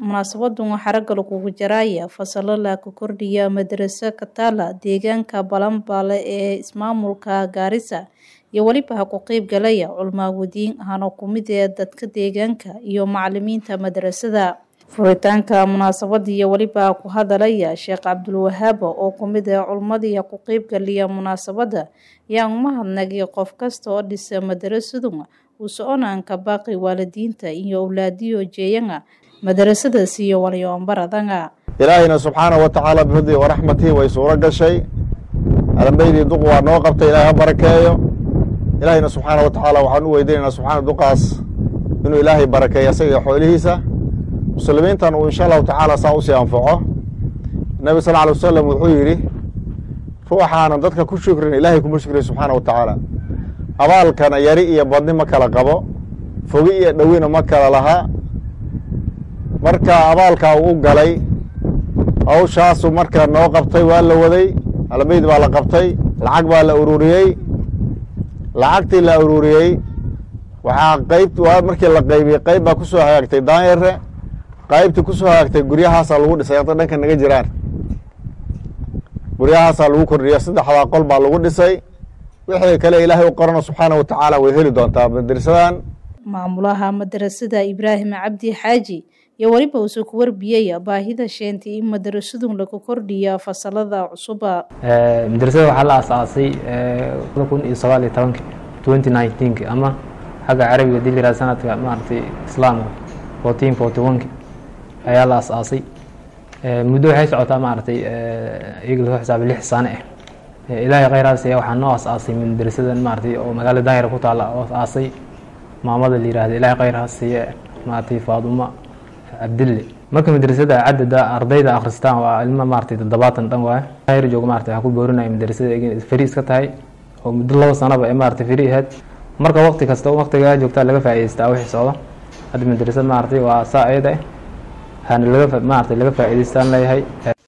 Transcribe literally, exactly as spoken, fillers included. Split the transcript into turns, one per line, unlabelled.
Munaasabaddan waxaa ragga lagugu jaraya fasalo la kordhiya madrasa ka taala deegaanka Balanbale ee ismaamulka Garissa iyo waliba ha ku qayb galaya culmaawadiin ahana ku mid ee dadka deegaanka iyo macallimiinta madrasada. Furitaanka munaasabadda iyo waliba ku hadalaya Sheekh Cabdul Wahhab oo ku mid ah culmadii ku qayb galaya munaasabadda yaa mahadnaqay qof kasta oo dhisa madrasaduna uu soconaanka baaqi waalidiinta iyo awlaadiyo jeeyanga madrasada iyo waliyoon baradanga.
ilaahina subxaanahu wa ta'aala bifadlihi wa rahmatihi way suura gashay alambeydii duq waa noo qabtay ilaahay ha barakeeyo. ilaahina subxaanahu wa ta'aala waxaan u weydiinaynaa subxaanahu duqaas inuu ilaahay barakeeyo isaga xoolihiisa muslimiintan uu insha allahu tacaala saa usii anfaco. nabi sal alay wasalam wuxuu yidhi ruuxaanan dadka ku shukrin ilaahay kuma shukriya subxaanahu wa tacaala. abaalkana yari iyo badni ma kala qabo, fogi iyo dhowina ma kala laha. marka abaalkaa uu u galay hawshaasu marka noo qabtay waa la waday, alameyd baa la qabtay, lacag baa la ururiyey. lacagtii la ururiyey waxaa qayb waa markii la qaybiyey qayb baa kusoo hagaagtay daanyare, qaybtii kusoo hagaagtay guryahaasaa lagu dhisay hadda dhanka naga jiraan. guryahaasaa lagu kordhiya saddexdaa qol baa lagu dhisay. wixii kale ilaahay u qorano subxaanahu wa tacaala way heli doontaa madrasadan.
maamulaha madrasada Ibraahim Cabdi Xaaji iyo waliba uu soo warbiyay baahida sheentay in madrasadu lagu kordhiyo fasalada cusub.
ee madrasada waxa la aasaasay laba kun iyo sagaal iyo toban twenty nineteen ama xagga carabiga dilira sanadka maartay islaamka fourteen forty one ayaa la aasaasay. ee muddo waxay socotaa maartay ee iyaga loo xisaabay lix sano ah. ilaahay khayraas ee waxa noo aasaasay madrasadan maartay oo magaalada Daahir ku taala oo aasaasay maamada la yiraahdo ilaahay khayraas ee maartay Faaduma Abdille. marka madrasada cadada ardayda akhristaan waa ilmo maartay toddobaatan dhan waa Daahir joogo maartay waxa ku boorinay madrasada in fariis ka tahay oo muddo laba sano ba maartay fariiheed. marka waqti kasta waqtiga joogta laga faa'iideystaa wixii socda hadda madrasada maartay waa saa'ida hana laga maartay laga faa'iideystaan leeyahay.